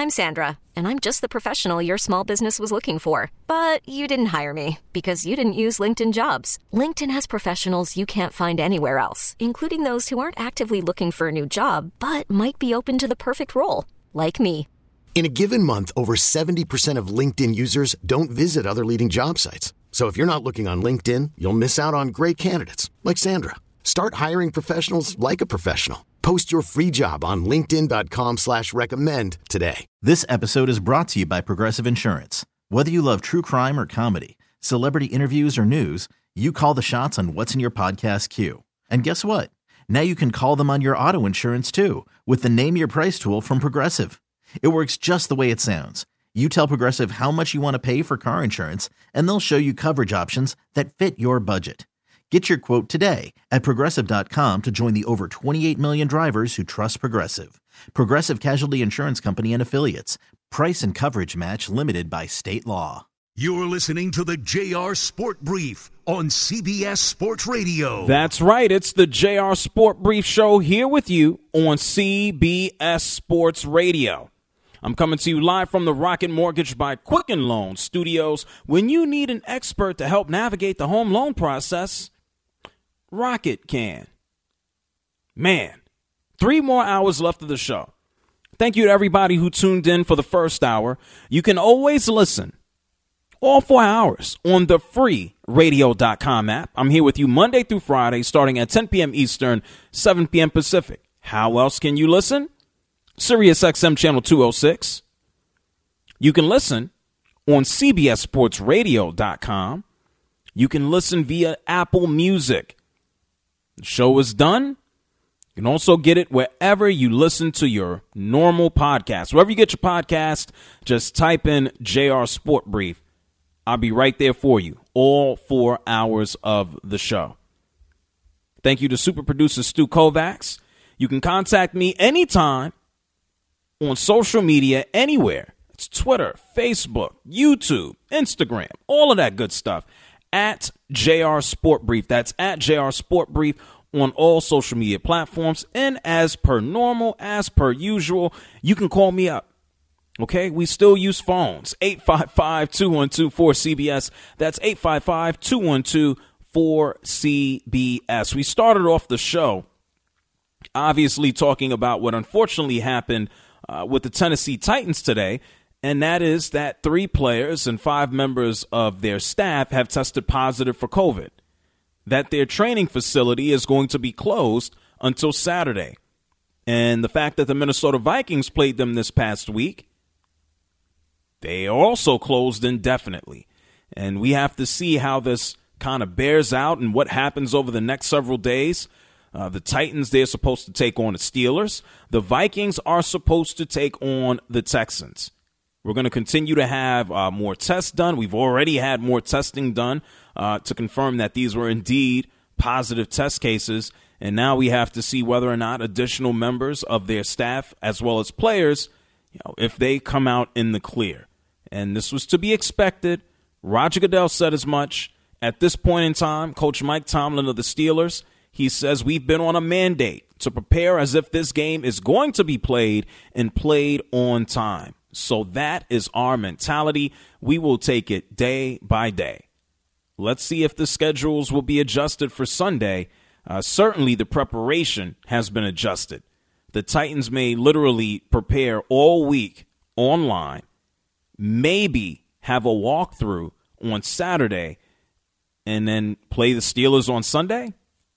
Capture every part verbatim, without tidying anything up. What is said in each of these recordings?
I'm Sandra, and I'm just the professional your small business was looking for. But you didn't hire me because you didn't use LinkedIn Jobs. LinkedIn has professionals you can't find anywhere else, including those who aren't actively looking for a new job, but might be open to the perfect role, like me. In a given month, over seventy percent of LinkedIn users don't visit other leading job sites. So if you're not looking on LinkedIn, you'll miss out on great candidates like Sandra. Start hiring professionals like a professional. Post your free job on linkedin.com slash recommend today. This episode is brought to you by Progressive Insurance. Whether you love true crime or comedy, celebrity interviews or news, you call the shots on what's in your podcast queue. And guess what? Now you can call them on your auto insurance too with the Name Your Price tool from Progressive. It works just the way it sounds. You tell Progressive how much you want to pay for car insurance, and they'll show you coverage options that fit your budget. Get your quote today at Progressive dot com to join the over twenty-eight million drivers who trust Progressive. Progressive Casualty Insurance Company and Affiliates. Price and coverage match limited by state law. You're listening to the J R Sport Brief on C B S Sports Radio. That's right. It's the J R Sport Brief Show here with you on C B S Sports Radio. I'm coming to you live from the Rocket Mortgage by Quicken Loans studios. When you need an expert to help navigate the home loan process, Rocket can. Man, three more hours left of the show. Thank you to everybody who tuned in for the first hour. You can always listen all four hours on the free radio dot com app. I'm here with you Monday through Friday starting at ten p.m. Eastern, seven p.m. Pacific. How else can you listen? Sirius X M channel two oh six. You can listen on C B S sports radio dot com. You can listen via Apple Music. The show is done. You can also get it wherever you listen to your normal podcast. Wherever you get your podcast, just type in J R Sport Brief. I'll be right there for you, all four hours of the show. Thank you to super producer Stu Kovacs. You can contact me anytime on social media, anywhere. It's Twitter, Facebook, YouTube, Instagram, all of that good stuff. At J R Sport Brief. That's at J R Sport Brief on all social media platforms. And as per normal, as per usual, you can call me up. Okay, we still use phones. eight five five, two one two, four C B S. That's eight five five, two one two, four C B S. We started off the show obviously talking about what unfortunately happened uh, with the Tennessee Titans today. And that is that three players and five members of their staff have tested positive for COVID, that their training facility is going to be closed until Saturday. And the fact that the Minnesota Vikings played them this past week, they are also closed indefinitely. And we have to see how this kind of bears out and what happens over the next several days. Uh, the Titans, they're supposed to take on the Steelers. The Vikings are supposed to take on the Texans. We're going to continue to have uh, more tests done. We've already had more testing done uh, to confirm that these were indeed positive test cases. And now we have to see whether or not additional members of their staff, as well as players, you know, if they come out in the clear. And this was to be expected. Roger Goodell said as much. At this point in time, Coach Mike Tomlin of the Steelers, he says we've been on a mandate to prepare as if this game is going to be played and played on time. So that is our mentality. We will take it day by day. Let's see if the schedules will be adjusted for Sunday. Uh, certainly the preparation has been adjusted. The Titans may literally prepare all week online, maybe have a walkthrough on Saturday, and then play the Steelers on Sunday.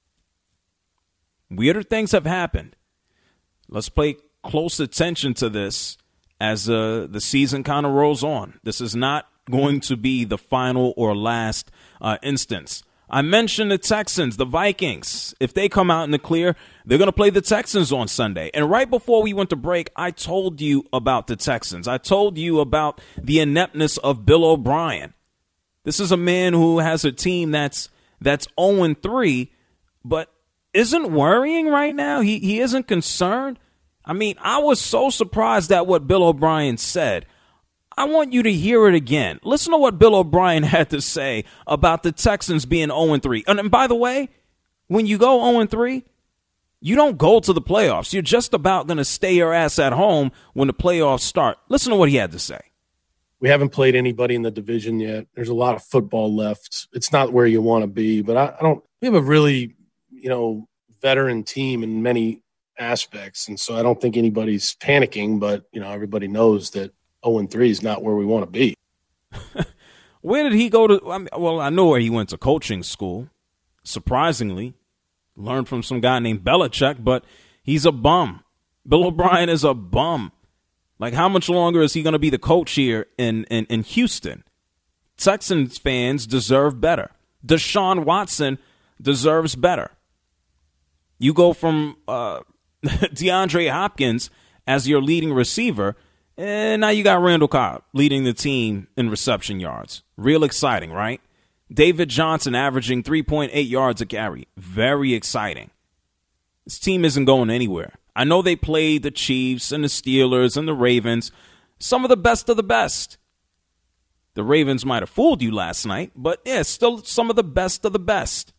Weirder things have happened. Let's pay close attention to this as uh, the season kind of rolls on. This is not going to be the final or last uh, instance. I mentioned the Texans, the Vikings. If they come out in the clear, they're going to play the Texans on Sunday. And right before we went to break, I told you about the Texans. I told you about the ineptness of Bill O'Brien. This is a man who has a team that's that's oh and three, but isn't worrying right now. He he isn't concerned. I mean, I was so surprised at what Bill O'Brien said. I want you to hear it again. Listen to what Bill O'Brien had to say about the Texans being oh and three. And, and by the way, when you go oh and three, You don't go to the playoffs. You're just about going to stay your ass at home when the playoffs start. Listen to what he had to say. We haven't played anybody in the division yet. There's a lot of football left. It's not where you want to be, but I, I don't – we have a really, you know, veteran team in many aspects, and so I don't think anybody's panicking, but, you know, everybody knows that oh and three is not where we want to be. Where did he go to? I mean, well, I know where he went to coaching school, surprisingly. Learned from some guy named Belichick, but he's a bum. Bill O'Brien is a bum. Like, how much longer is he going to be the coach here in, in, in Houston? Texans fans deserve better. Deshaun Watson deserves better. You go from uh, DeAndre Hopkins as your leading receiver, and now you got Randall Cobb leading the team in reception yards. Real exciting, right? David Johnson averaging three point eight yards a carry. Very exciting. This team isn't going anywhere. I know they played the Chiefs and the Steelers and the Ravens, some of the best of the best. The Ravens might have fooled you last night, but yeah, still some of the best of the best.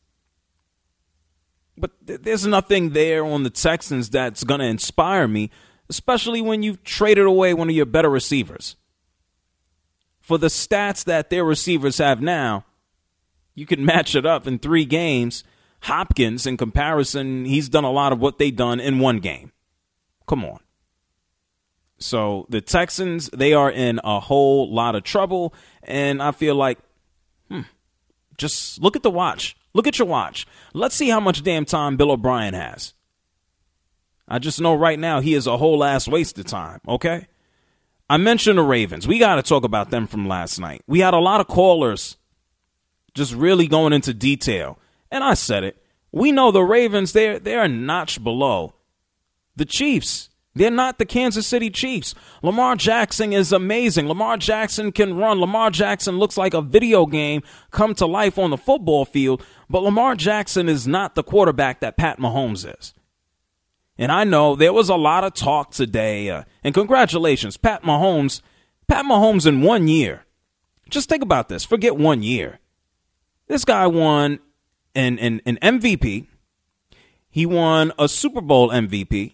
But th- there's nothing there on the Texans that's going to inspire me, especially when you've traded away one of your better receivers. For the stats that their receivers have now, you can match it up in three games. Hopkins, in comparison, he's done a lot of what they've done in one game. Come on. So the Texans, they are in a whole lot of trouble, and I feel like, hmm, just look at the watch. Look at your watch. Let's see how much damn time Bill O'Brien has. I just know right now he is a whole ass waste of time, okay? I mentioned the Ravens. We got to talk about them from last night. We had a lot of callers just really going into detail. And I said it. We know the Ravens, they're, they're a notch below the Chiefs. They're not the Kansas City Chiefs. Lamar Jackson is amazing. Lamar Jackson can run. Lamar Jackson looks like a video game come to life on the football field. But Lamar Jackson is not the quarterback that Pat Mahomes is. And I know there was a lot of talk today. Uh, and congratulations, Pat Mahomes. Pat Mahomes in one year. Just think about this. Forget one year. This guy won an, an, an M V P. He won a Super Bowl M V P.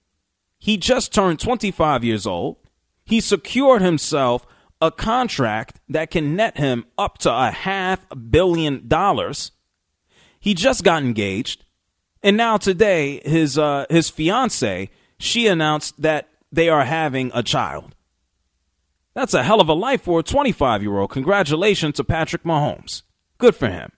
He just turned twenty-five years old. He secured himself a contract that can net him up to a half billion dollars. He just got engaged. And now today, his uh, his fiance, she announced that they are having a child. That's a hell of a life for a twenty-five-year-old. Congratulations to Patrick Mahomes. Good for him.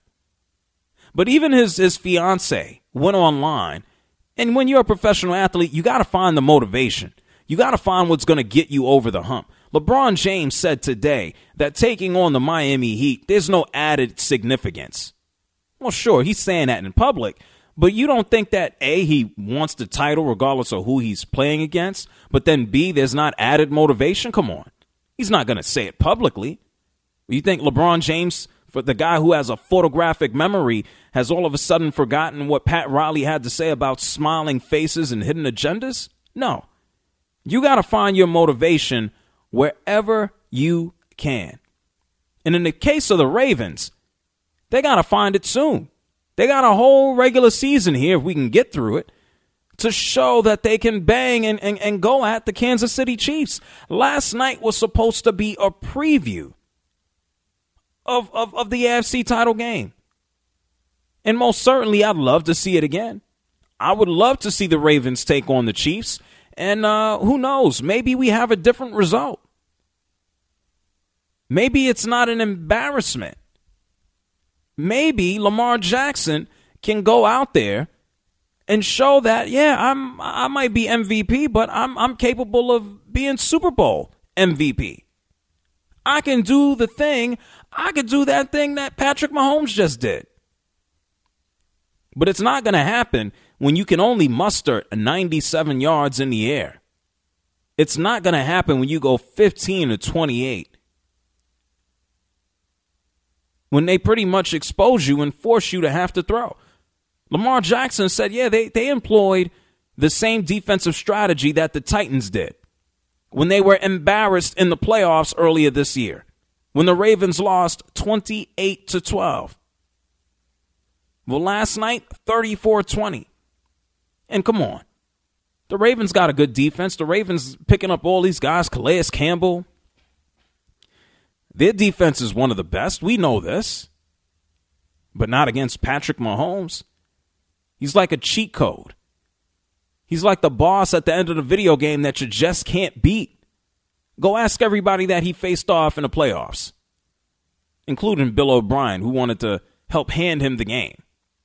But even his, his fiance went online. And when you're a professional athlete, you got to find the motivation. You got to find what's going to get you over the hump. LeBron James said today that taking on the Miami Heat, there's no added significance. Well, sure, he's saying that in public. But you don't think that, A, he wants the title regardless of who he's playing against, but then, B, there's not added motivation? Come on. He's not going to say it publicly. You think LeBron James, for the guy who has a photographic memory, has all of a sudden forgotten what Pat Riley had to say about smiling faces and hidden agendas? No. You got to find your motivation wherever you can. And in the case of the Ravens, they got to find it soon. They got a whole regular season here, if we can get through it, to show that they can bang and, and, and go at the Kansas City Chiefs. Last night was supposed to be a preview of, of, of the A F C title game. And most certainly, I'd love to see it again. I would love to see the Ravens take on the Chiefs. And uh, who knows, maybe we have a different result. Maybe it's not an embarrassment. Maybe Lamar Jackson can go out there and show that, yeah, I'm I might be M V P, but I'm I'm capable of being Super Bowl M V P. I can do the thing. I could do that thing that Patrick Mahomes just did. But it's not going to happen when you can only muster ninety-seven yards in the air. It's not going to happen when you go fifteen to twenty-eight. When they pretty much expose you and force you to have to throw. Lamar Jackson said, yeah, they, they employed the same defensive strategy that the Titans did when they were embarrassed in the playoffs earlier this year, when the Ravens lost twenty-eight to twelve. Well, last night, thirty-four twenty. And come on. The Ravens got a good defense. The Ravens picking up all these guys, Calais Campbell. Their defense is one of the best. We know this. But not against Patrick Mahomes. He's like a cheat code. He's like the boss at the end of the video game that you just can't beat. Go ask everybody that he faced off in the playoffs, including Bill O'Brien, who wanted to help hand him the game.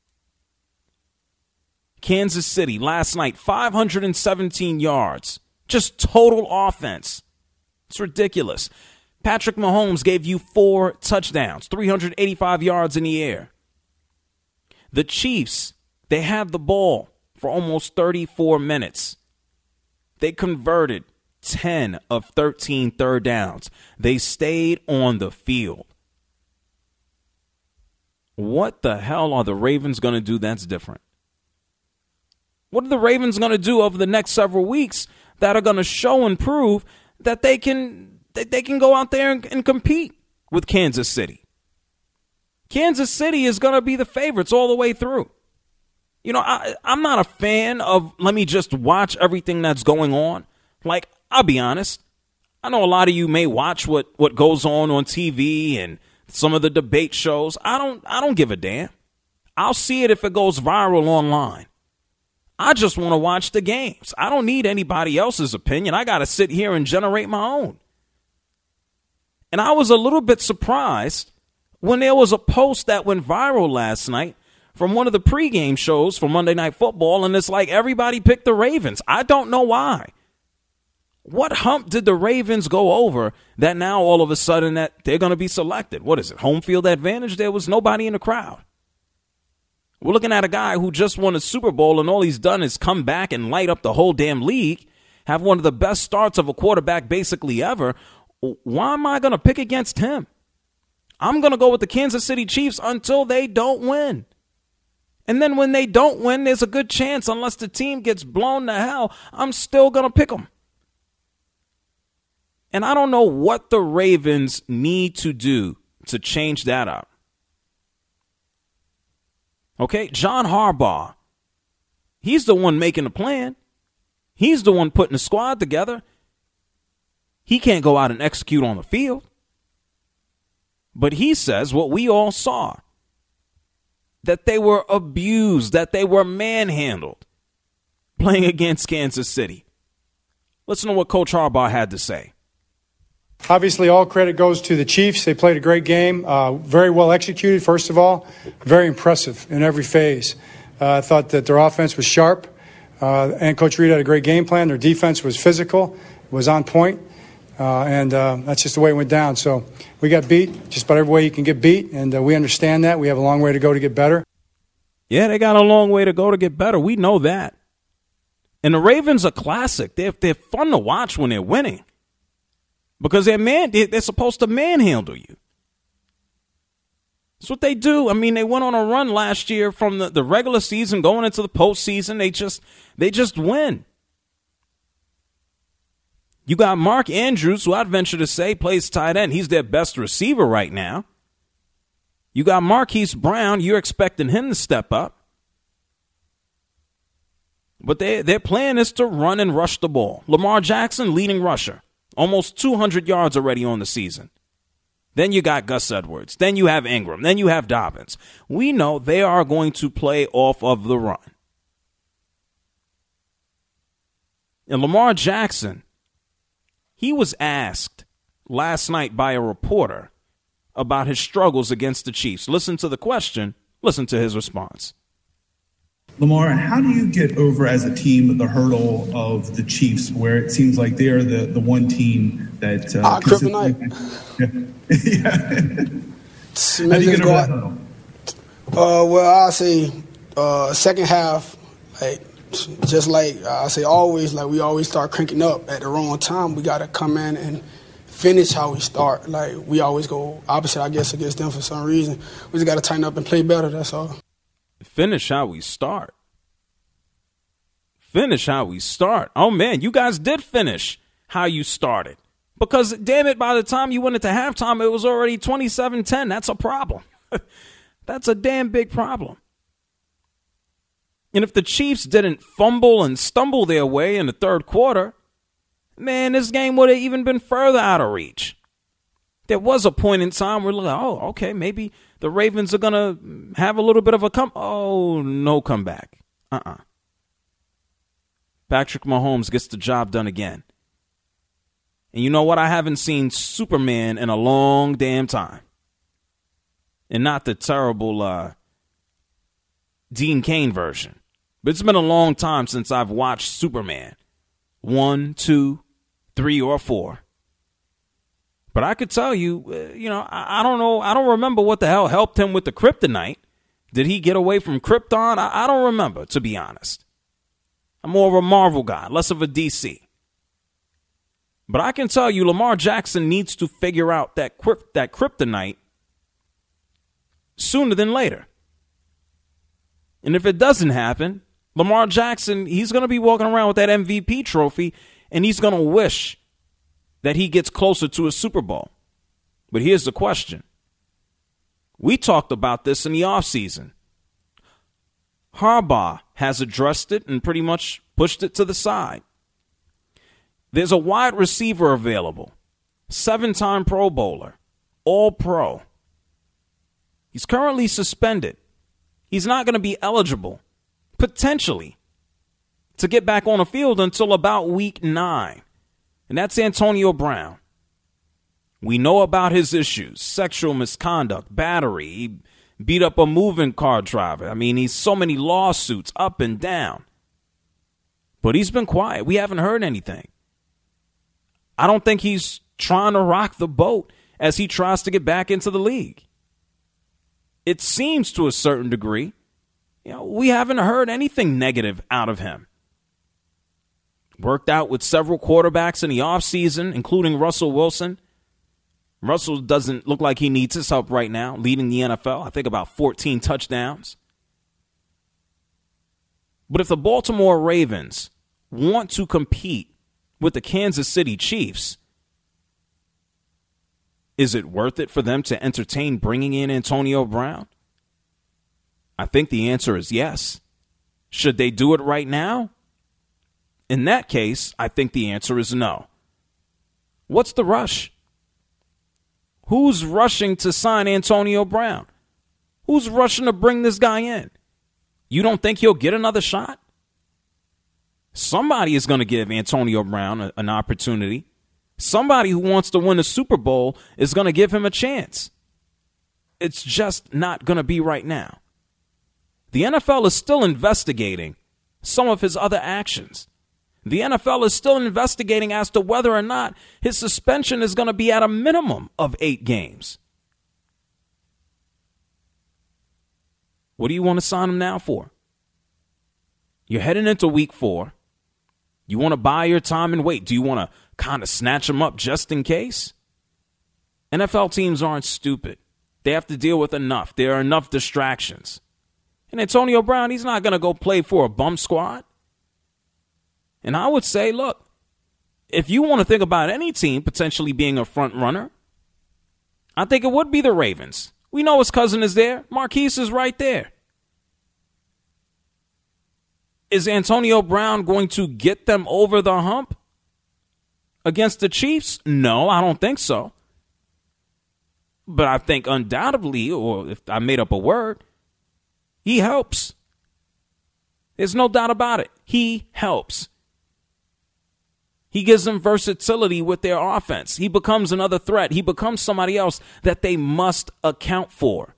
Kansas City last night, five hundred seventeen yards. Just total offense. It's ridiculous. Patrick Mahomes gave you four touchdowns, three hundred eighty-five yards in the air. The Chiefs, they had the ball for almost thirty-four minutes. They converted ten of thirteen third downs. They stayed on the field. What the hell are the Ravens going to do that's different? What are the Ravens going to do over the next several weeks that are going to show and prove that they can that they can go out there and, and compete with Kansas City? Kansas City is going to be the favorites all the way through. You know, I, I'm not a fan of let me just watch everything that's going on. Like, I'll be honest. I know a lot of you may watch what, what goes on on T V and some of the debate shows. I don't I don't give a damn. I'll see it if it goes viral online. I just want to watch the games. I don't need anybody else's opinion. I got to sit here and generate my own. And I was a little bit surprised when there was a post that went viral last night from one of the pregame shows for Monday Night Football, and it's like everybody picked the Ravens. I don't know why. What hump did the Ravens go over that now all of a sudden that they're going to be selected? What is it, home field advantage? There was nobody in the crowd. We're looking at a guy who just won a Super Bowl, and all he's done is come back and light up the whole damn league, have one of the best starts of a quarterback basically ever. Why am I going to pick against him? I'm going to go with the Kansas City Chiefs until they don't win. And then when they don't win, there's a good chance, unless the team gets blown to hell, I'm still going to pick them. And I don't know what the Ravens need to do to change that up. Okay, John Harbaugh, he's the one making the plan. He's the one putting the squad together. He can't go out and execute on the field. But he says what we all saw, that they were abused, that they were manhandled playing against Kansas City. Listen to what Coach Harbaugh had to say. Obviously, all credit goes to the Chiefs. They played a great game, uh, very well executed, first of all, very impressive in every phase. Uh, I thought that their offense was sharp, uh, and Coach Reid had a great game plan. Their defense was physical, was on point, uh, and uh, that's just the way it went down. So we got beat just about every way you can get beat, and uh, we understand that. We have a long way to go to get better. Yeah, they got a long way to go to get better. We know that. And the Ravens are classic. They're, they're fun to watch when they're winning. Because they're man, they're supposed to manhandle you. That's what they do. I mean, they went on a run last year from the, the regular season going into the postseason. They just they just win. You got Mark Andrews, who I'd venture to say plays tight end. He's their best receiver right now. You got Marquise Brown. You're expecting him to step up. But they, their plan is to run and rush the ball. Lamar Jackson, leading rusher. Almost two hundred yards already on the season. Then you got Gus Edwards. Then you have Ingram. Then you have Dobbins. We know they are going to play off of the run. And Lamar Jackson, he was asked last night by a reporter about his struggles against the Chiefs. Listen to the question. Listen to his response. Lamar, how do you get over as a team the hurdle of the Chiefs, where it seems like they're the, the one team that uh, ah, kryptonite. Yeah. yeah. How do you get over that hurdle? Uh, well, I say uh, second half, like just like I say, always like we always start cranking up at the wrong time. We got to come in and finish how we start. Like we always go opposite, I guess, against them for some reason. We just got to tighten up and play better. That's all. Finish how we start. Finish how we start. Oh, man, you guys did finish how you started. Because, damn it, by the time you went into halftime, it was already twenty-seven ten. That's a problem. That's a damn big problem. And if the Chiefs didn't fumble and stumble their way in the third quarter, man, this game would have even been further out of reach. There was a point in time where, like, oh, okay, maybe the Ravens are going to have a little bit of a come. Oh, no comeback. Uh-uh. Patrick Mahomes gets the job done again. And you know what? I haven't seen Superman in a long damn time. And not the terrible uh, Dean Cain version. But it's been a long time since I've watched Superman. One, two, three, or four. But I could tell you, uh, you know, I, I don't know. I don't remember what the hell helped him with the kryptonite. Did he get away from Krypton? I, I don't remember, to be honest. I'm more of a Marvel guy, less of a D C. But I can tell you, Lamar Jackson needs to figure out that crypt, that kryptonite sooner than later. And if it doesn't happen, Lamar Jackson, he's going to be walking around with that M V P trophy, and he's going to wish that he gets closer to a Super Bowl. But here's the question. We talked about this in the offseason. Harbaugh has addressed it and pretty much pushed it to the side. There's a wide receiver available, seven-time Pro Bowler, All-Pro. He's currently suspended. He's not going to be eligible, potentially, to get back on the field until about week nine. And that's Antonio Brown. We know about his issues, sexual misconduct, battery. He beat up a moving car driver. I mean, he's so many lawsuits up and down. But he's been quiet. We haven't heard anything. I don't think he's trying to rock the boat as he tries to get back into the league. It seems to a certain degree, you know, we haven't heard anything negative out of him. Worked out with several quarterbacks in the offseason, including Russell Wilson. Russell doesn't look like he needs his help right now, leading the N F L. I think about fourteen touchdowns. But if the Baltimore Ravens want to compete with the Kansas City Chiefs, is it worth it for them to entertain bringing in Antonio Brown? I think the answer is yes. Should they do it right now? In that case, I think the answer is no. What's the rush? Who's rushing to sign Antonio Brown? Who's rushing to bring this guy in? You don't think he'll get another shot? Somebody is going to give Antonio Brown a, an opportunity. Somebody who wants to win a Super Bowl is going to give him a chance. It's just not going to be right now. The N F L is still investigating some of his other actions. The N F L is still investigating as to whether or not his suspension is going to be at a minimum of eight games. What do you want to sign him now for? You're heading into week four. You want to buy your time and wait. Do you want to kind of snatch him up just in case? N F L teams aren't stupid. They have to deal with enough. There are enough distractions. And Antonio Brown, he's not going to go play for a bum squad. And I would say, look, if you want to think about any team potentially being a front runner, I think it would be the Ravens. We know his cousin is there. Marquise is right there. Is Antonio Brown going to get them over the hump against the Chiefs? No, I don't think so. But I think undoubtedly, or if I made up a word, he helps. There's no doubt about it. He helps. He gives them versatility with their offense. He becomes another threat. He becomes somebody else that they must account for.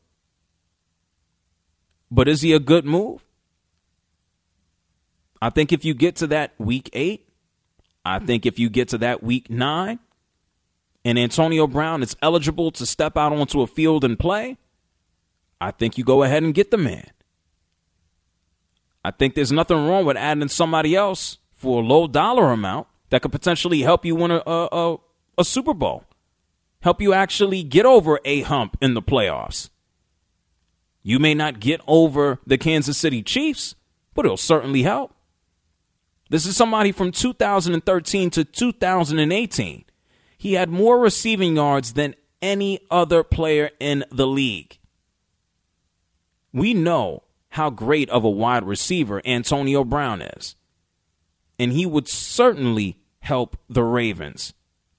But is he a good move? I think if you get to that week eight, I think if you get to that week nine, and Antonio Brown is eligible to step out onto a field and play, I think you go ahead and get the man. I think there's nothing wrong with adding somebody else for a low dollar amount that could potentially help you win a, a, a Super Bowl, help you actually get over a hump in the playoffs. You may not get over the Kansas City Chiefs, but it'll certainly help. This is somebody from two thousand thirteen to two thousand eighteen. He had more receiving yards than any other player in the league. We know how great of a wide receiver Antonio Brown is. And he would certainly help the Ravens.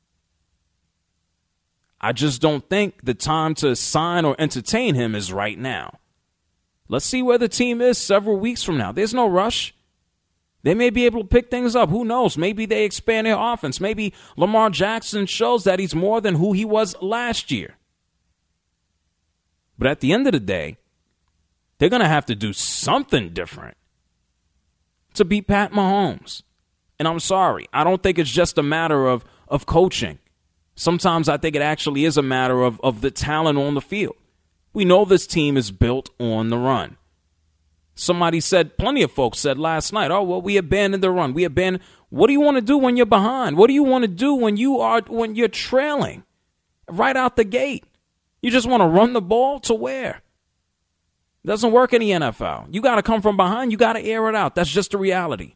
I just don't think the time to sign or entertain him is right now. Let's see where the team is several weeks from now. There's no rush. They may be able to pick things up. Who knows? Maybe they expand their offense. Maybe Lamar Jackson shows that he's more than who he was last year. But at the end of the day, they're going to have to do something different to beat Pat Mahomes. And I'm sorry, I don't think it's just a matter of, of coaching. Sometimes I think it actually is a matter of, of the talent on the field. We know this team is built on the run. Somebody said, plenty of folks said last night, oh, well, we abandoned the run. We abandoned. What do you want to do when you're behind? What do you want to do when you are when you're trailing right out the gate? You just want to run the ball to where? It doesn't work in the N F L. You got to come from behind. You got to air it out. That's just the reality.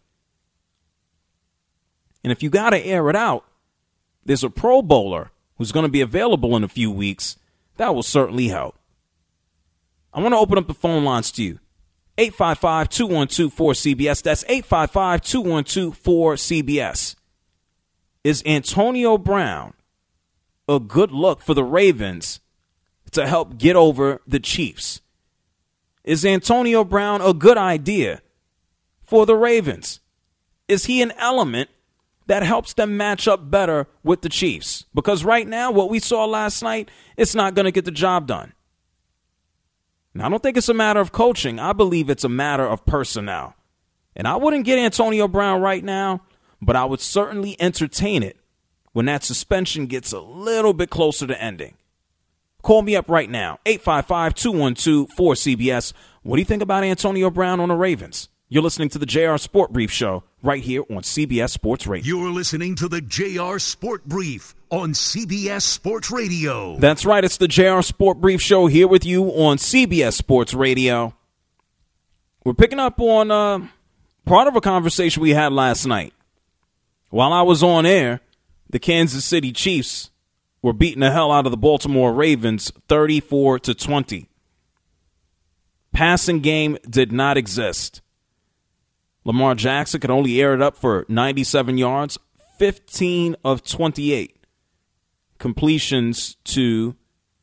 And if you got to air it out, there's a Pro Bowler who's going to be available in a few weeks. That will certainly help. I want to open up the phone lines to you. eight five five, two one two, four C B S. That's eight five five, two one two, four C B S. Is Antonio Brown a good look for the Ravens to help get over the Chiefs? Is Antonio Brown a good idea for the Ravens? Is he an element that helps them match up better with the Chiefs? Because right now, what we saw last night, it's not going to get the job done. Now, I don't think it's a matter of coaching. I believe it's a matter of personnel. And I wouldn't get Antonio Brown right now, but I would certainly entertain it when that suspension gets a little bit closer to ending. Call me up right now, eight five five, two one two, four C B S. What do you think about Antonio Brown on the Ravens? You're listening to the J R Sport Brief Show right here on C B S Sports Radio. You're listening to the J R Sport Brief on C B S Sports Radio. That's right. It's the J R Sport Brief Show here with you on C B S Sports Radio. We're picking up on uh, part of a conversation we had last night. While I was on air, the Kansas City Chiefs were beating the hell out of the Baltimore Ravens thirty-four to twenty. Passing game did not exist. Lamar Jackson could only air it up for ninety-seven yards, fifteen of twenty-eight. Completions to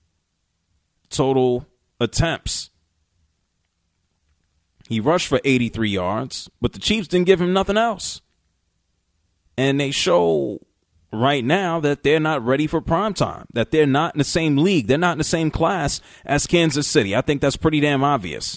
total attempts. He rushed for eighty-three yards, but the Chiefs didn't give him nothing else. And they show right now that they're not ready for primetime, that they're not in the same league, they're not in the same class as Kansas City. I think that's pretty damn obvious.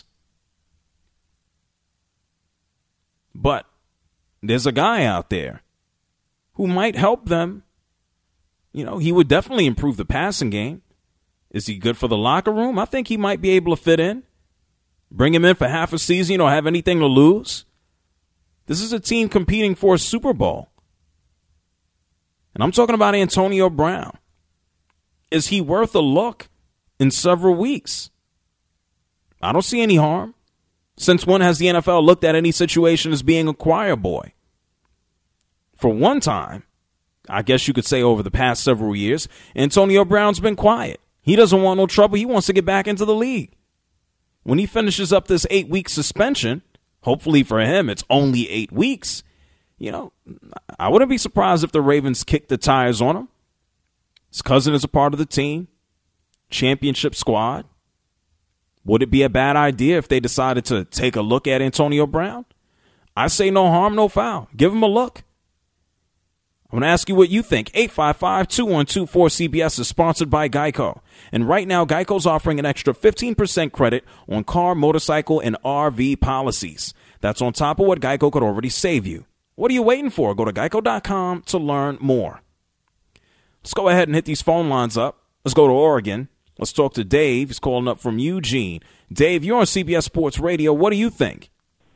But there's a guy out there who might help them. You know, he would definitely improve the passing game. Is he good for the locker room? I think he might be able to fit in. Bring him in for half a season, you don't have anything to lose. This is a team competing for a Super Bowl. And I'm talking about Antonio Brown. Is he worth a look in several weeks? I don't see any harm. Since when has the N F L looked at any situation as being a choir boy? For one time, I guess you could say over the past several years, Antonio Brown's been quiet. He doesn't want no trouble. He wants to get back into the league. When he finishes up this eight-week suspension, hopefully for him it's only eight weeks, you know, I wouldn't be surprised if the Ravens kick the tires on him. His cousin is a part of the team, championship squad. Would it be a bad idea if they decided to take a look at Antonio Brown? I say no harm, no foul. Give him a look. I'm going to ask you what you think. eight five five, two one two, four C B S is sponsored by Geico. And right now, Geico's offering an extra fifteen percent credit on car, motorcycle, and R V policies. That's on top of what Geico could already save you. What are you waiting for? Go to geico dot com to learn more. Let's go ahead and hit these phone lines up. Let's go to Oregon. Let's talk to Dave. He's calling up from Eugene. Dave, you're on C B S Sports Radio. What do you think?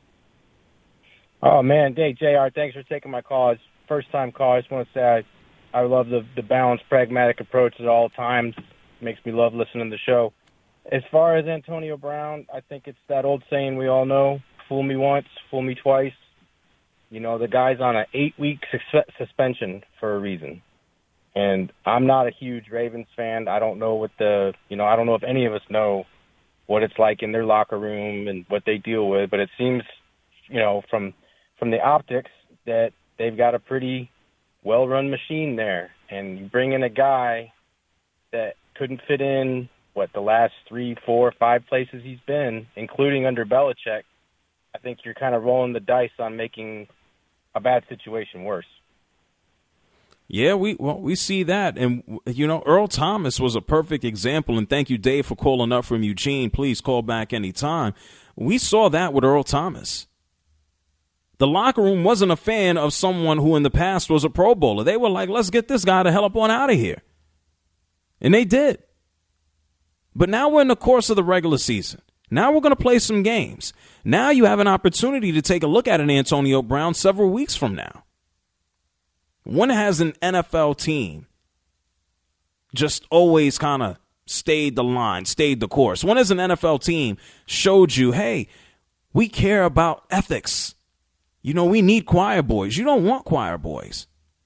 Oh, man. Hey, J R, thanks for taking my call. It's first-time call. I just want to say I, I love the, the balanced, pragmatic approach at all times. It makes me love listening to the show. As far as Antonio Brown, I think it's that old saying we all know, fool me once, fool me twice. You know, the guy's on an eight-week sus- suspension for a reason. And I'm not a huge Ravens fan. I don't know what the, you know, I don't know if any of us know what it's like in their locker room and what they deal with. But it seems, you know, from from the optics that they've got a pretty well-run machine there. And you bring in a guy that couldn't fit in, what, the last three, four, five places he's been, including under Belichick, I think you're kind of rolling the dice on making a bad situation worse. Yeah, we well we see that, and you know Earl Thomas was a perfect example. And thank you, Dave, for calling up from Eugene. Please call back anytime. We saw that with Earl Thomas. The locker room wasn't a fan of someone who in the past was a Pro Bowler. They were like, "Let's get this guy the hell up on out of here," and they did. But now we're in the course of the regular season. Now we're going to play some games. Now you have an opportunity to take a look at an Antonio Brown several weeks from now. When has an N F L team just always kind of stayed the line, stayed the course? When has an N F L team showed you, hey, we care about ethics? You know, we need choir boys. You don't want choir boys.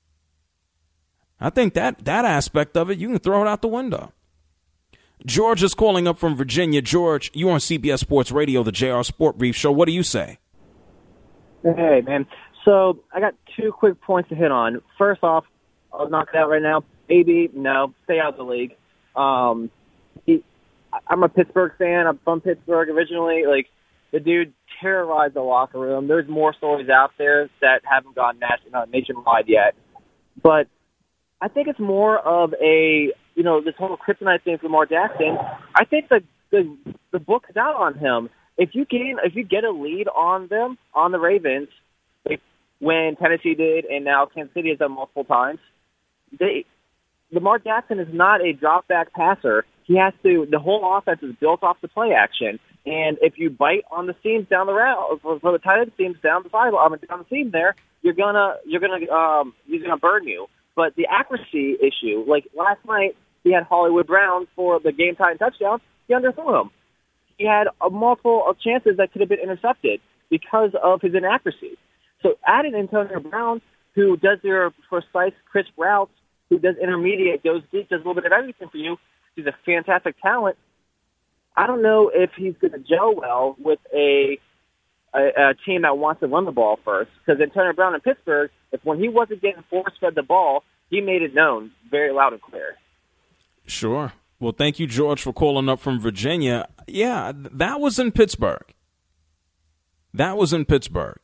I think that that aspect of it, you can throw it out the window. George is calling up from Virginia. George, you on C B S Sports Radio, the J R Sport Brief Show. What do you say? Hey, man. So I got two quick points to hit on. First off, I'll knock it out right now. A B, no, stay out of the league. Um, he, I'm a Pittsburgh fan. I'm from Pittsburgh originally. Like, the dude terrorized the locker room. There's more stories out there that haven't gone nation, nationwide yet. But I think it's more of a, you know, this whole kryptonite thing for Lamar Jackson. I think the, the the book is out on him. If you gain, if you get a lead on them, on the Ravens, like when Tennessee did, and now Kansas City has done multiple times, they Lamar Jackson is not a drop back passer. He has to. The whole offense is built off the play action, and if you bite on the seams down the route, for, for the tight end seams down the side, I mean, down the seam there, you're gonna you're gonna um he's gonna burn you. But the accuracy issue, like last night, he had Hollywood Brown for the game-tying touchdown. He underthrew him. He had a multiple of chances that could have been intercepted because of his inaccuracy. So add in Antonio Brown, who does their precise, crisp routes, who does intermediate, goes deep, does a little bit of everything for you. He's a fantastic talent. I don't know if he's going to gel well with a, a, a team that wants to run the ball first. Because Antonio Brown in Pittsburgh, if when he wasn't getting force-fed the ball, he made it known very loud and clear. Sure. Well, thank you, George, for calling up from Virginia. Yeah, that was in Pittsburgh. That was in Pittsburgh.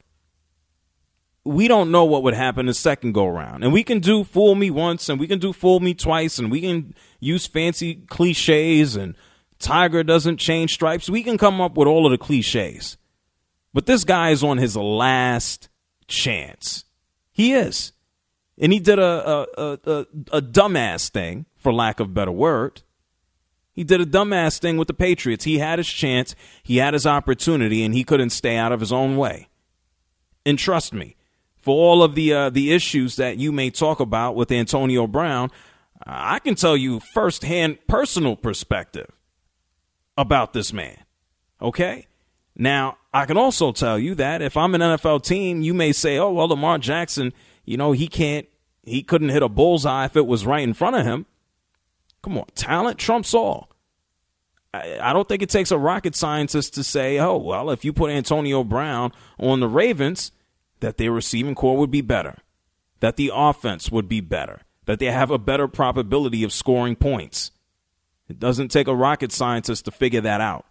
We don't know what would happen the second go-around. And we can do fool me once, and we can do fool me twice, and we can use fancy cliches, and Tiger doesn't change stripes. We can come up with all of the cliches. But this guy is on his last chance. He is. And he did a, a, a, a, a dumbass thing, for lack of a better word. He did a dumbass thing with the Patriots. He had his chance, he had his opportunity, and he couldn't stay out of his own way. And trust me, for all of the uh, the issues that you may talk about with Antonio Brown, I can tell you firsthand personal perspective about this man. Okay? Now, I can also tell you that if I'm an N F L team, you may say, oh, well, Lamar Jackson, you know, he can't, he couldn't hit a bullseye if it was right in front of him. Come on, talent trumps all. I, I don't think it takes a rocket scientist to say, oh, well, if you put Antonio Brown on the Ravens, that their receiving core would be better, that the offense would be better, that they have a better probability of scoring points. It doesn't take a rocket scientist to figure that out.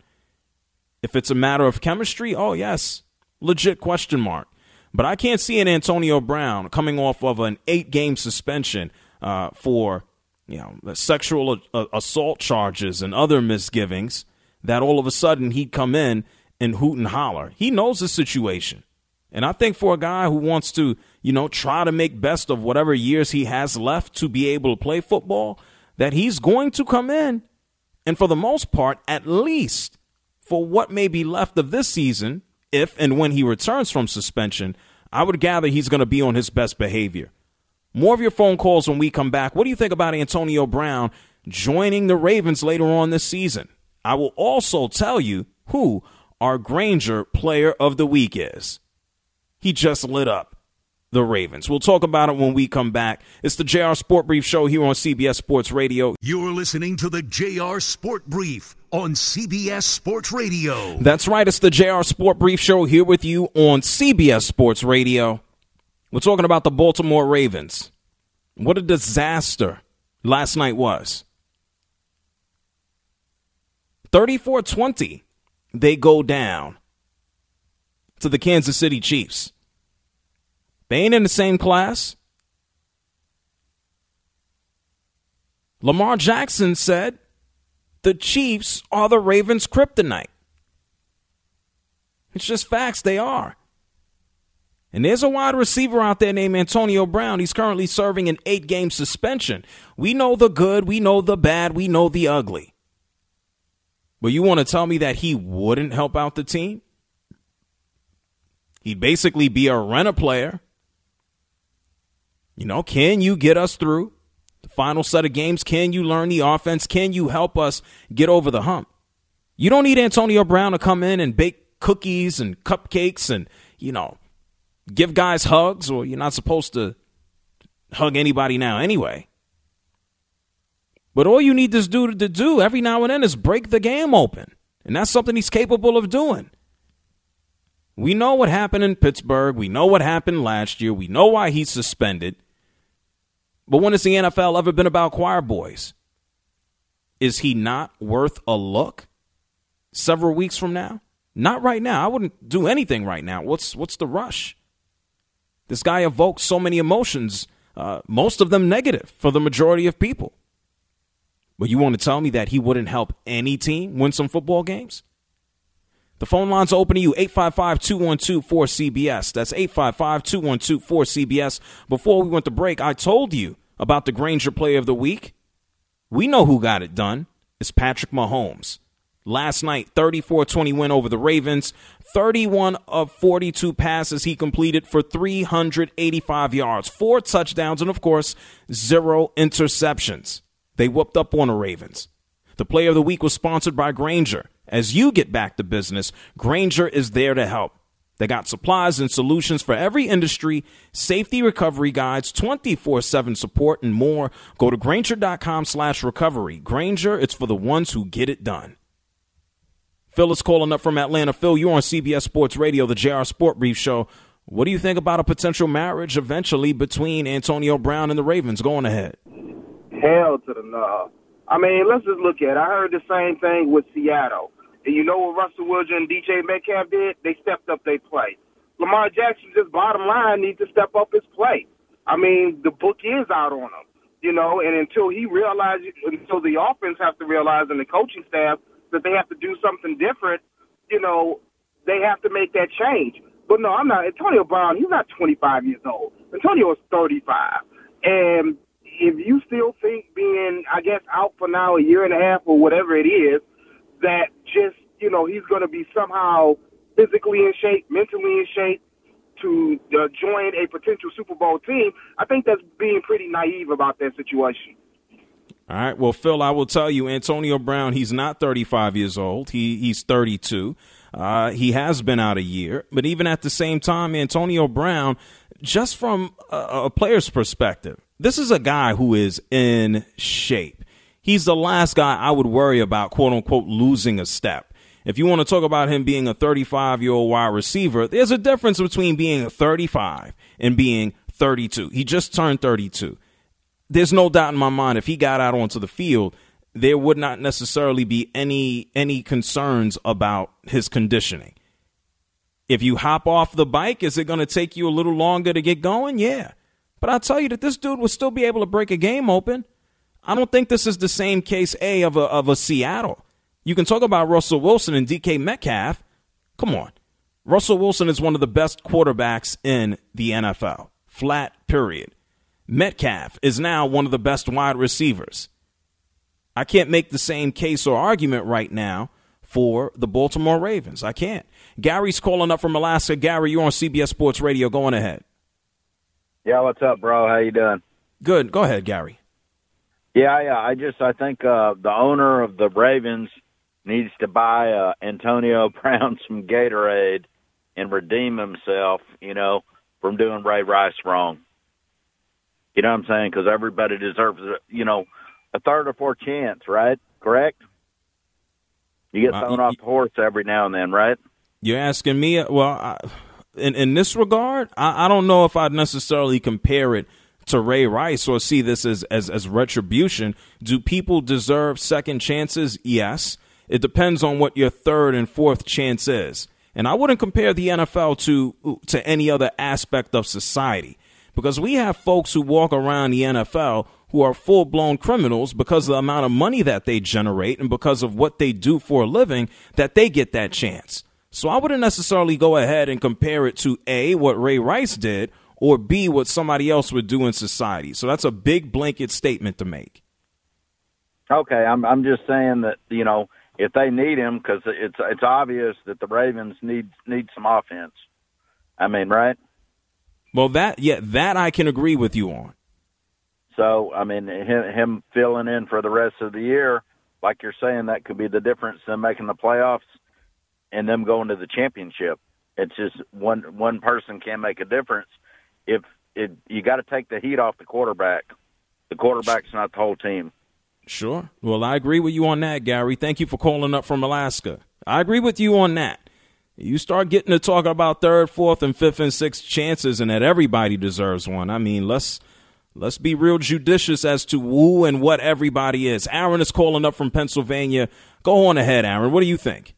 If it's a matter of chemistry, oh, yes, legit question mark. But I can't see an Antonio Brown coming off of an eight-game suspension uh, for, you know, sexual a- assault charges and other misgivings, that all of a sudden he'd come in and hoot and holler. He knows the situation. And I think for a guy who wants to, you know, try to make best of whatever years he has left to be able to play football, that he's going to come in and for the most part, at least for what may be left of this season, if and when he returns from suspension, I would gather he's going to be on his best behavior. More of your phone calls when we come back. What do you think about Antonio Brown joining the Ravens later on this season? I will also tell you who our Granger Player of the Week is. He just lit up. the Ravens. We'll talk about it when we come back. It's the J R Sport Brief Show here on C B S Sports Radio. You're listening to the J R Sport Brief on C B S Sports Radio. That's right. It's the J R Sport Brief Show here with you on C B S Sports Radio. We're talking about the Baltimore Ravens. What a disaster last night was. thirty-four twenty, they go down to the Kansas City Chiefs. They ain't in the same class. Lamar Jackson said the Chiefs are the Ravens' kryptonite. It's just facts, they are. And there's a wide receiver out there named Antonio Brown. He's currently serving an eight-game suspension. We know the good, we know the bad, we know the ugly. But you want to tell me that he wouldn't help out the team? He'd basically be a rent-a-player. You know, can you get us through the final set of games? Can you learn the offense? Can you help us get over the hump? You don't need Antonio Brown to come in and bake cookies and cupcakes and, you know, give guys hugs, or you're not supposed to hug anybody now anyway. But all you need this dude to do every now and then is break the game open. And that's something he's capable of doing. We know what happened in Pittsburgh. We know what happened last year. We know why he's suspended. But when has the N F L ever been about choir boys? Is he not worth a look several weeks from now? Not right now. I wouldn't do anything right now. What's what's the rush? This guy evokes so many emotions, uh, most of them negative for the majority of people. But you want to tell me that he wouldn't help any team win some football games? The phone line's open to you, eight five five, two one two, four C B S. That's eight five five, two one two, four C B S. Before we went to break, I told you about the Grainger Play of the Week. We know who got it done. It's Patrick Mahomes. Last night, thirty-four twenty win over the Ravens. thirty-one of forty-two passes he completed for three hundred eighty-five yards, four touchdowns, and, of course, zero interceptions. They whooped up on the Ravens. The Play of the Week was sponsored by Grainger. As you get back to business, Grainger is there to help. They got supplies and solutions for every industry, safety recovery guides, twenty-four seven support, and more. Go to Grainger.com slash recovery. Grainger, it's for the ones who get it done. Phil is calling up from Atlanta. Phil, you're on C B S Sports Radio, the J R Sport Brief Show. What do you think about a potential marriage eventually between Antonio Brown and the Ravens? Going ahead. Hell to the no. I mean, let's just look at it. I heard the same thing with Seattle. And you know what Russell Wilson and D J Metcalf did? They stepped up their play. Lamar Jackson, just bottom line, needs to step up his play. I mean, the book is out on him, you know, and until he realizes, until the offense has to realize and the coaching staff that they have to do something different, you know, they have to make that change. But no, I'm not. Antonio Brown, he's not twenty-five years old. Antonio is thirty-five. And if you still think being, I guess, out for now a year and a half or whatever it is, that just, you know, he's going to be somehow physically in shape, mentally in shape to uh, join a potential Super Bowl team, I think that's being pretty naive about that situation. All right. Well, Phil, I will tell you, Antonio Brown, he's not thirty-five years old. He He's thirty-two. Uh, he has been out a year. But even at the same time, Antonio Brown, just from a, a player's perspective, this is a guy who is in shape. He's the last guy I would worry about, quote unquote, losing a step. If you want to talk about him being a thirty-five-year-old wide receiver, there's a difference between being a thirty-five and being thirty-two. He just turned thirty-two. There's no doubt in my mind if he got out onto the field, there would not necessarily be any any concerns about his conditioning. If you hop off the bike, is it going to take you a little longer to get going? Yeah. But I'll tell you that this dude will still be able to break a game open. I don't think this is the same case A of a, of a Seattle. You can talk about Russell Wilson and D K Metcalf. Come on. Russell Wilson is one of the best quarterbacks in the N F L. Flat, period. Metcalf is now one of the best wide receivers. I can't make the same case or argument right now for the Baltimore Ravens. I can't. Gary's calling up from Alaska. Gary, you're on C B S Sports Radio. Going ahead. Yeah, what's up, bro? How you doing? Good. Go ahead, Gary. Yeah, yeah. I just I think uh, the owner of the Ravens needs to buy uh, Antonio Brown some Gatorade and redeem himself. You know, from doing Ray Rice wrong. You know what I'm saying? Because everybody deserves, you know, a third or fourth chance, right? Correct? You get thrown uh, off the horse every now and then, right? You're asking me? Well, I, in, in this regard, I, I don't know if I'd necessarily compare it to Ray Rice or see this as, as, as retribution. Do people deserve second chances? Yes. It depends on what your third and fourth chance is. And I wouldn't compare the N F L to to any other aspect of society, because we have folks who walk around the N F L who are full-blown criminals because of the amount of money that they generate and because of what they do for a living, that they get that chance. So I wouldn't necessarily go ahead and compare it to A, what Ray Rice did, or B, what somebody else would do in society. So that's a big blanket statement to make. Okay, I'm I'm just saying that, you know, if they need him, because it's it's obvious that the Ravens need need some offense. I mean, right? Well, that yeah, that I can agree with you on. So, I mean, him, him filling in for the rest of the year, like you're saying, that could be the difference in making the playoffs and them going to the championship. It's just one one person can make a difference. If it, you got to take the heat off the quarterback. The quarterback's not the whole team. Sure. Well, I agree with you on that, Gary. Thank you for calling up from Alaska. I agree with you on that. You start getting to talk about third, fourth, and fifth and sixth chances and that everybody deserves one. I mean, let's let's be real judicious as to who and what everybody is. Aaron is calling up from Pennsylvania. Go on ahead, Aaron. What do you think?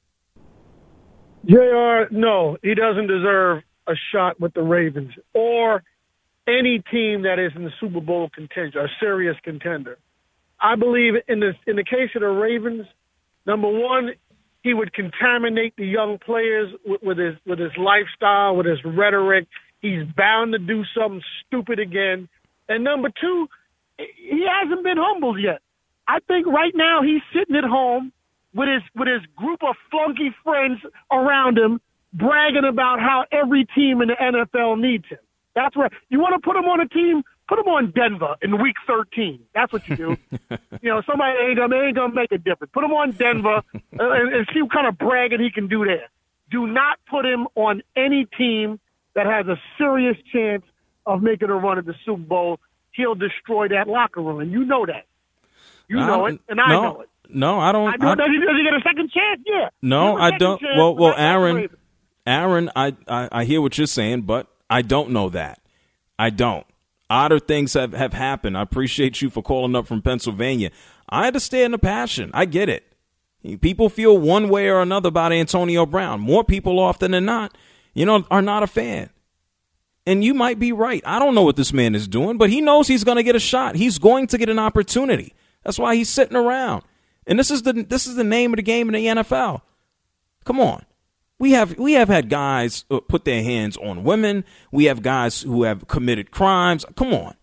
J R, no, he doesn't deserve a shot with the Ravens or any team that is in the Super Bowl contender, a serious contender. I believe in the in the case of the Ravens, number one, he would contaminate the young players with, with his with his lifestyle, with his rhetoric. He's bound to do something stupid again. And number two, he hasn't been humbled yet. I think right now he's sitting at home with his with his group of flunky friends around him, bragging about how every team in the N F L needs him. That's where you want to put him on a team. Put him on Denver in week thirteen. That's what you do. You know, somebody ain't gonna, ain't gonna make a difference. Put him on Denver uh, and, and see what kind of bragging he can do there. Do not put him on any team that has a serious chance of making a run at the Super Bowl. He'll destroy that locker room, and you know that. You know it, and I no, know it. No, I don't. I know. I, does, he, does he get a second chance? Yeah. No, I don't. Well, well, Aaron, Aaron, I, I, I hear what you're saying, but I don't know that. I don't. Odder things have, have happened. I appreciate you for calling up from Pennsylvania. I understand the passion. I get it. People feel one way or another about Antonio Brown. More people often than not, you know, are not a fan. And you might be right. I don't know what this man is doing, but he knows he's going to get a shot. He's going to get an opportunity. That's why he's sitting around. And this is the this is the name of the game in the N F L. Come on. We have we have had guys put their hands on women. We have guys who have committed crimes. Come on.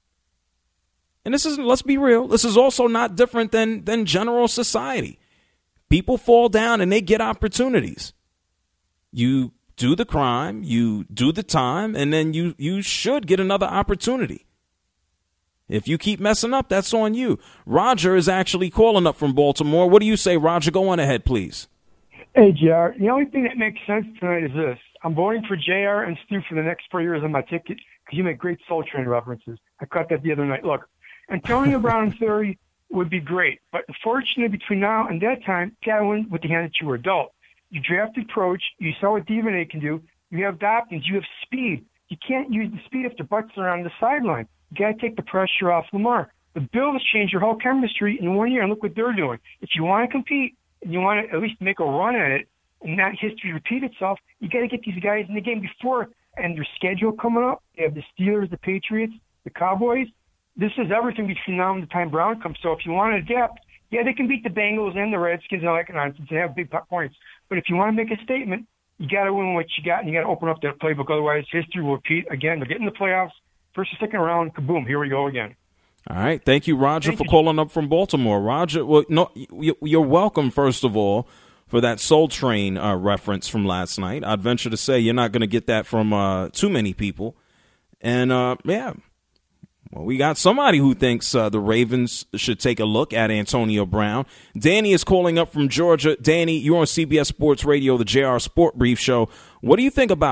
And this is, let's be real, this is also not different than than general society. People fall down and they get opportunities. You do the crime, you do the time, and then you you should get another opportunity. If you keep messing up, that's on you. Roger is actually calling up from Baltimore. What do you say, Roger? Go on ahead, please. Hey, J R, the only thing that makes sense tonight is this. I'm voting for J R and Stu for the next four years on my ticket because you make great Soul Train references. I caught that the other night. Look, Antonio Brown in theory would be great, but unfortunately between now and that time, you got to win with the hand that you were dealt. You drafted Proch. You saw what Devontae can do. You have Dobbins. You have speed. You can't use the speed if the butts are on the sideline. You got to take the pressure off Lamar. The Bills changed your whole chemistry in one year, and look what they're doing. If you want to compete, you want to at least make a run at it and not history repeat itself, you got to get these guys in the game before, and their schedule coming up. You have the Steelers, the Patriots, the Cowboys. This is everything between now and the time Brown comes. So if you want to adapt, yeah, they can beat the Bengals and the Redskins and all that nonsense. They have big points. But if you want to make a statement, you got to win what you got, and you got to open up that playbook. Otherwise, history will repeat again. They're getting the playoffs, first or second round, kaboom, here we go again. All right. Thank you, Roger, Thank for you. calling up from Baltimore. Roger, well, no, you're welcome, first of all, for that Soul Train uh, reference from last night. I'd venture to say you're not going to get that from uh, too many people. And, uh, yeah, well, we got somebody who thinks uh, the Ravens should take a look at Antonio Brown. Danny is calling up from Georgia. Danny, you're on C B S Sports Radio, the J R Sport Brief Show. What do you think about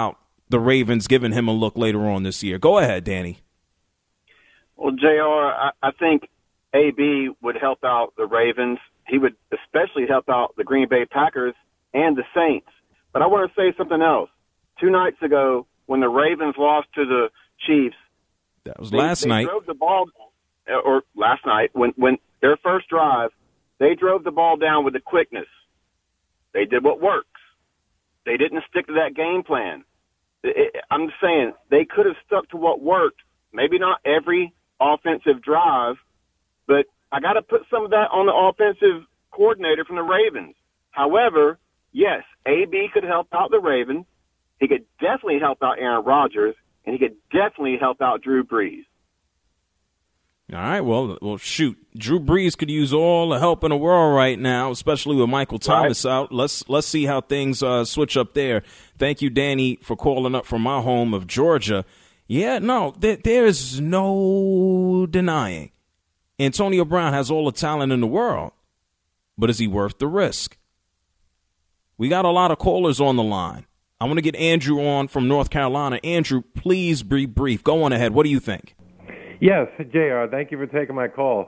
the Ravens giving him a look later on this year. Go ahead, Danny. Well, J R, I, I think A B would help out the Ravens. He would especially help out the Green Bay Packers and the Saints. But I want to say something else. Two nights ago, when the Ravens lost to the Chiefs, that was they, last they night. drove the ball, or last night, when, when their first drive, they drove the ball down with the quickness. They did what works. They didn't stick to that game plan. It, it, I'm saying they could have stuck to what worked. Maybe not every offensive drive, but I got to put some of that on the offensive coordinator from the Ravens. However, yes, A B could help out the Ravens. He could definitely help out Aaron Rodgers, and he could definitely help out Drew Brees. All right, well, well, shoot. Drew Brees could use all the help in the world right now, especially with Michael Thomas right. out. Let's let's see how things uh, switch up there. Thank you, Danny, for calling up from my home of Georgia. Yeah, no, there, there's no denying Antonio Brown has all the talent in the world, but is he worth the risk? We got a lot of callers on the line. I want to get Andrew on from North Carolina. Andrew, please be brief. Go on ahead. What do you think? Yes, J R, thank you for taking my call.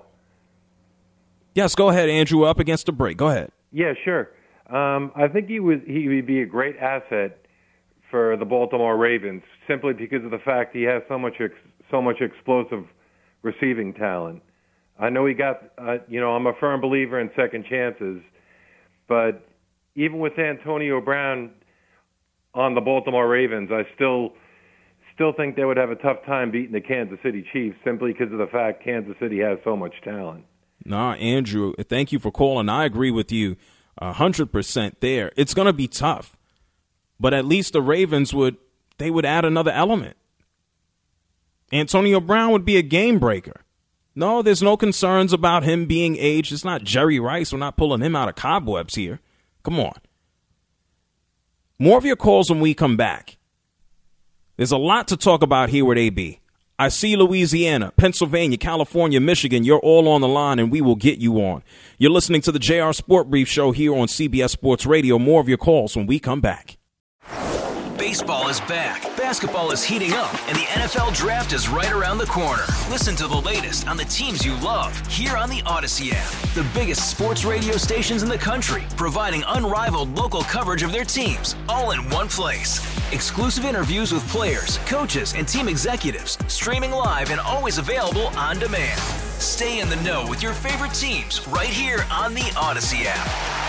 Yes, go ahead, Andrew. Up against the break. Go ahead. Yeah, sure. Um, I think he would he would be a great asset for the Baltimore Ravens simply because of the fact he has so much ex, so much explosive receiving talent. I know he got, uh, you know, I'm a firm believer in second chances, but even with Antonio Brown on the Baltimore Ravens, I still. Still think they would have a tough time beating the Kansas City Chiefs simply because of the fact Kansas City has so much talent. Nah, Andrew, thank you for calling. I agree with you one hundred percent there. It's going to be tough, but at least the Ravens would they would add another element. Antonio Brown would be a game breaker. No, there's no concerns about him being aged. It's not Jerry Rice. We're not pulling him out of cobwebs here. Come on. More of your calls when we come back. There's a lot to talk about here with A B. I see Louisiana, Pennsylvania, California, Michigan. You're all on the line, and we will get you on. You're listening to the J R Sport Brief Show here on C B S Sports Radio. More of your calls when we come back. Baseball is back, basketball is heating up, and the N F L Draft is right around the corner. Listen to the latest on the teams you love here on the Odyssey app. The biggest sports radio stations in the country, providing unrivaled local coverage of their teams, all in one place. Exclusive interviews with players, coaches, and team executives, streaming live and always available on demand. Stay in the know with your favorite teams right here on the Odyssey app.